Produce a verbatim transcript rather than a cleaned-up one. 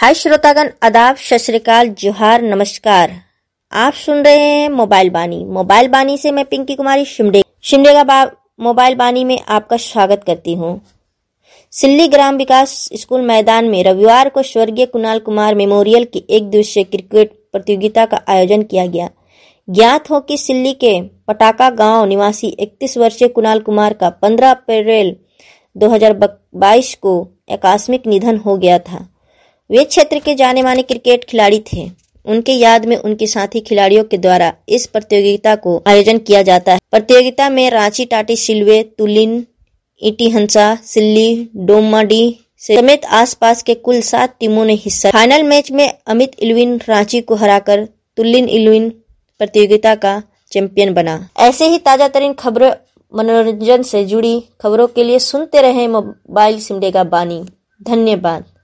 हाय श्रोतागण, आदाब, सत श्री अकाल, जोहार, नमस्कार। आप सुन रहे हैं मोबाइल बानी। मोबाइल बानी से मैं पिंकी कुमारी शिमडे शिमडेगा मोबाइल बानी में आपका स्वागत करती हूँ। सिल्ली ग्राम विकास स्कूल मैदान में रविवार को स्वर्गीय कुणाल कुमार मेमोरियल की एक दिवसीय क्रिकेट प्रतियोगिता का आयोजन किया गया। ज्ञात हो कि सिल्ली के पटाका गांव निवासी इकतीस वर्षीय कुणाल कुमार का पंद्रह अप्रैल दो हज़ार बाईस को आकस्मिक निधन हो गया था। वे क्षेत्र के जाने माने क्रिकेट खिलाड़ी थे। उनके याद में उनके साथी खिलाड़ियों के द्वारा इस प्रतियोगिता को आयोजन किया जाता है। प्रतियोगिता में रांची, टाटी, सिलवे, तुलिन, इटिहंसा, सिल्ली, डोमाडी समेत आसपास के कुल सात टीमों ने हिस्सा। फाइनल मैच में अमित इलविन रांची को हराकर तुलिन इलविन प्रतियोगिता का चैंपियन बना। ऐसे ही ताजा तरीन खबरों, मनोरंजन से जुड़ी खबरों के लिए सुनते रहे मोबाइल शिमडेगा बानी। धन्यवाद।